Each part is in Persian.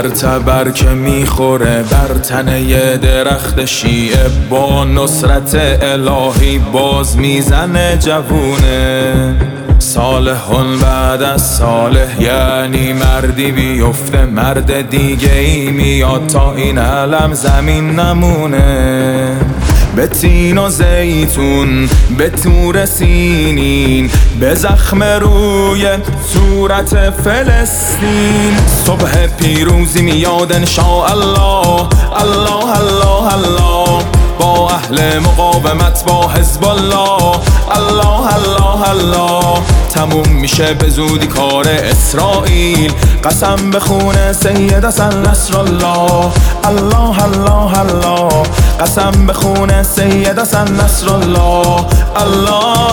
هر تبر که میخوره بر تنه درخت شیعه با نصرت الهی باز میزنه جوونه. صالحون بعد از صالح یعنی مردی بیفته مرد دیگه ای میاد تا این علم زمین نمونه. به تین و زیتون به تور سینین به زخم روی صورت فلسطین صبح پیروزی میاد انشاءالله. الله الله الله با اهل مقاومت با حزب الله. الله الله الله تموم میشه به زودی کار اسرائیل. قسم به خون سید حسن نصرالله. الله الله الله قسم به خون سید حسن نصرالله. الله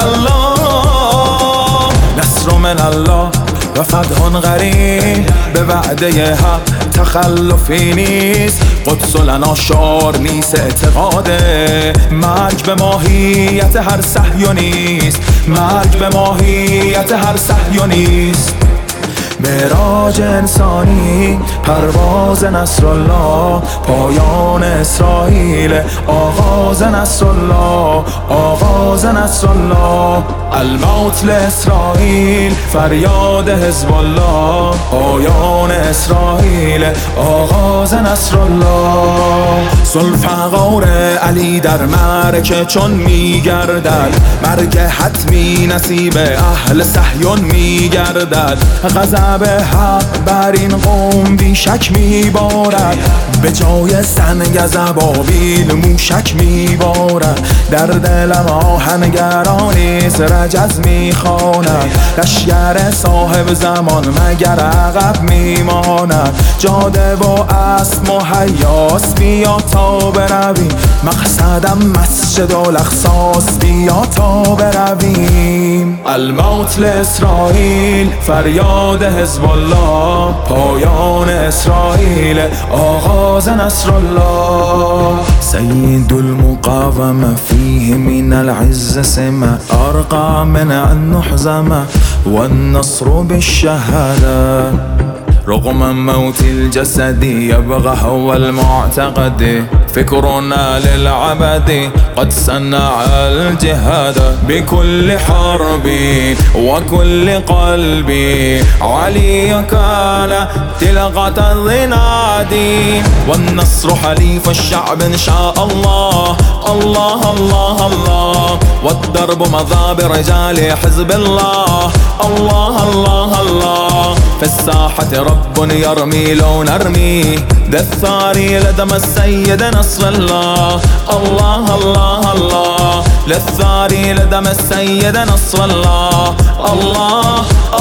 الله نصر من الله و فتح قریب به وعده حق تخلفی نیست. قدس لنا شعار نیست اعتقاده. مرگ به ماهیت هر صهیونیست. مرگ به ماهیت هر صهیونیست. معراج انسانی پرواز نصرالله. پایان اسرائیل آغاز نصرالله. آغاز نصرالله الموت لاسرائیل فریاد حزب الله. پایان اسرائیل آغاز نصرالله. ذوالفقار علی در مرکه چون میگردد مرگ حتمی نصیب اهل صهیون میگردد. غضب حق بر این قوم بیشک میبارد. به جای سنگ از ابابیل موشک میبارد. در دلم آهنگرانیست رجز میخواند. لشگر صاحب زمان مگر عقب میماند. جاده و اسب مهیاست بیا تا برویم. مقصدم مسجد الاقصاست بیا تا برویم. الموت لاسرائیل فریاد حزب الله. پایان اسرائیل آغاز نصرالله. سید المقاومة فيه من العز سمة أرقى من أن نحزم والنصر بالشهادة. رغم موت الجسد يبقى هو المعتقد. فكرنا للعبد قد صنع الجهاد. بكل حرب وكل قلب علي كان تلقة الضناد. والنصر حليف الشعب إن شاء الله. الله الله الله والدرب مضى برجال حزب الله. الله الله الله في الساحة رب يرمي لو نرمي. للثاري لدم السيد نصر الله. الله الله الله للثاري لدم السيد نصر الله. الله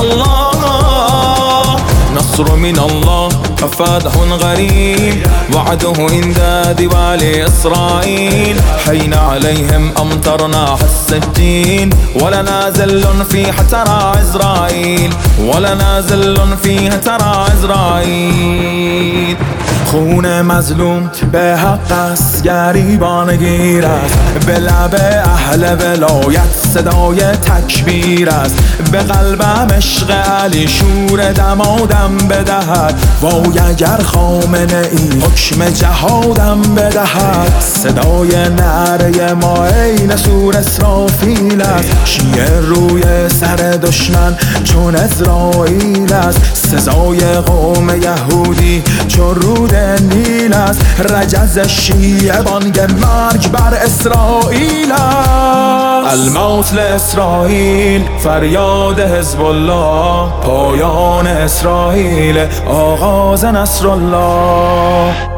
الله نصر من الله ففتح غريب وعده عند دوال إسرائيل. حين عليهم أمطرنا السجين ولنا زل فيه ترى عزرائيل. ولنا زل فيه ترى عزرائيل. خون مظلوم به حق است گریبان گیر است. به لب اهل ولایت صدای تکبیر است. به قلبم عشق علی شور دمادم بدهد. وای اگر خامنه ای حکم جهادم بدهد. صدای نعره ما عین سور اسرافیل است. شیعه روی سر دشمن چون اسرائیل است. سزای قوم یهودی چون رود نیل است. رجز شیعه بانگ مرگ بر اسرائیل است. الموت لاسرائیل فریاد حزب الله. پایان اسرائیل آغاز نصرالله.